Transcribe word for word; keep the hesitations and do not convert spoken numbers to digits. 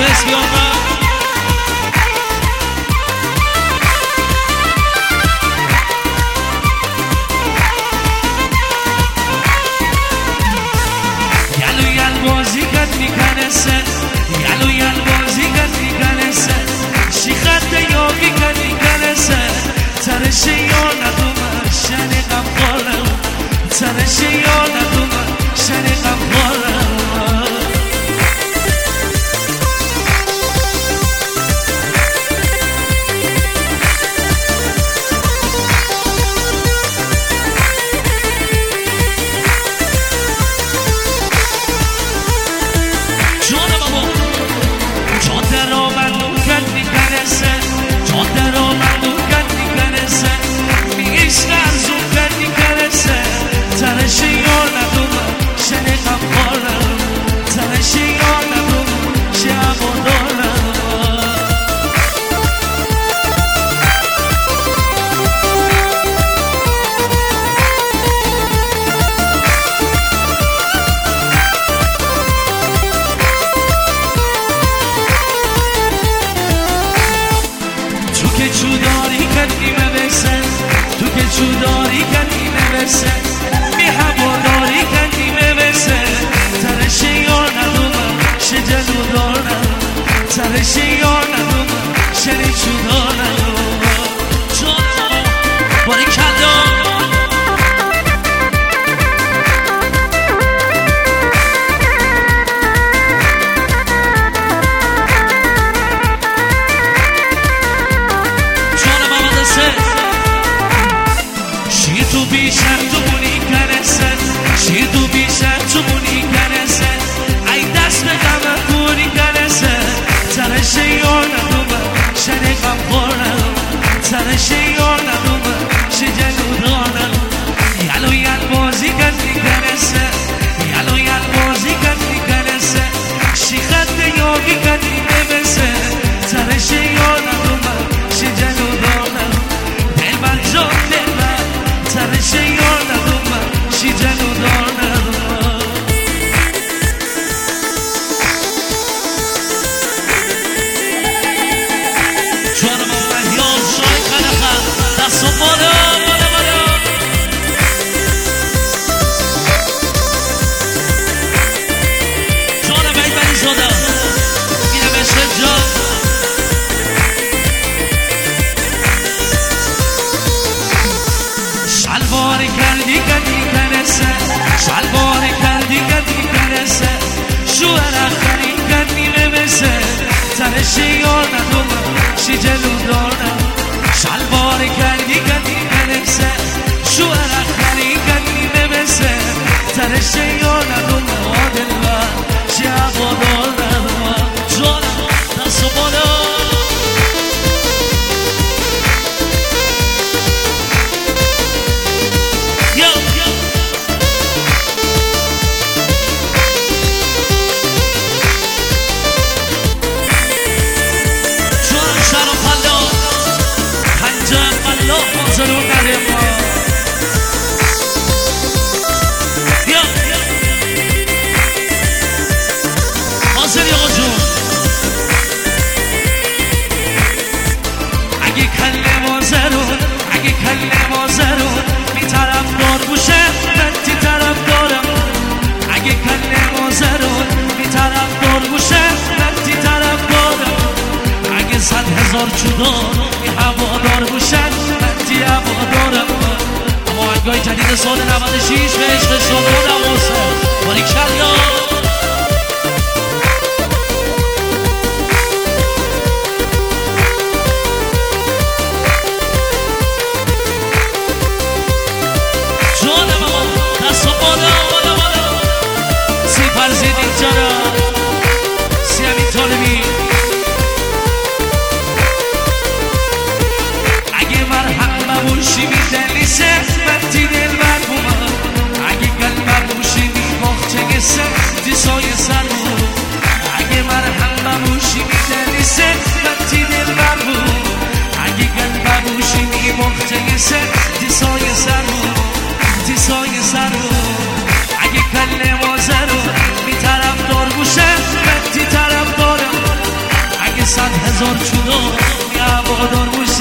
اسم بیامد یلو یل بازی کد میکنسه یلو یل بازی کد میکنسه شی خط یاقی کد میکنسه ترش یا ندومه شنی غم خورم ترش یا ندومه شنی غم خورم چوداری کنی نوسه می هواداری کنی نوسه ترشی یا ندومم شه جلو دارم ترشی یا ندومم شنی چودارم جانم باری کلا تو بیشتر تو مونی کنسن شیر تو بیشتر تو مونی کنسن ای دست به غم پوری کنسن ترش یا ندومم شنی غم خورم ترش یا ندومم شه جلو دارم یلو یل بازی کن میکنسن یلو یل بازی کن میکنسن شی خط یاقی کن میکنسن ترش یا ندومم شه جلو دارم دل بر جان دل بر ترشه یا ندومم شی جلو دارم جانم مهیان شای خلقم دست و بالا بالا بالا جانم ای بری زادم اینم عشق جان شلواری کردی کردی کنسه شلواری کردی کردی کنسه شوهر اخری کردی نمسه ترشی یا ندومم شی جلو دارم شلواری کردی کردی کنسه شوهر اخری کردی نمسه ترشی یا ندومم آدل من شی عبا دارم جانم دست و بالا ضرور ندیم حاضر یا جون اگه کله ما ضرور اگه کله ما ضرور بی طرف دار بوشه من تی طرف دارم اگه کله ما ضرور بی طرف دار بوشه من تی طرف دارم اگه صد هزار جدا بی هوادار بوشن من تی هوادارم اما آهنگای جدید سال نود و شش به عشق شما نواسه باری کلا جانم اما دست و بالا بالا بالا سی فرزید اینجا سی همین طالبی اگه مرحب بوشی میدلیسه من تی دل بر بومم اگه قلب بوشی میباخته گسه دیسای سر بوم اگه مرحب بوشی میدلیسه من تی دل بر بوم اگه قلب بوشی میباخته گسه دیسای سر بوم دیسای سر بوم اگه کله ما زرو بی طرف دار بوشه من تی طرف دارم زور چودو یا بودار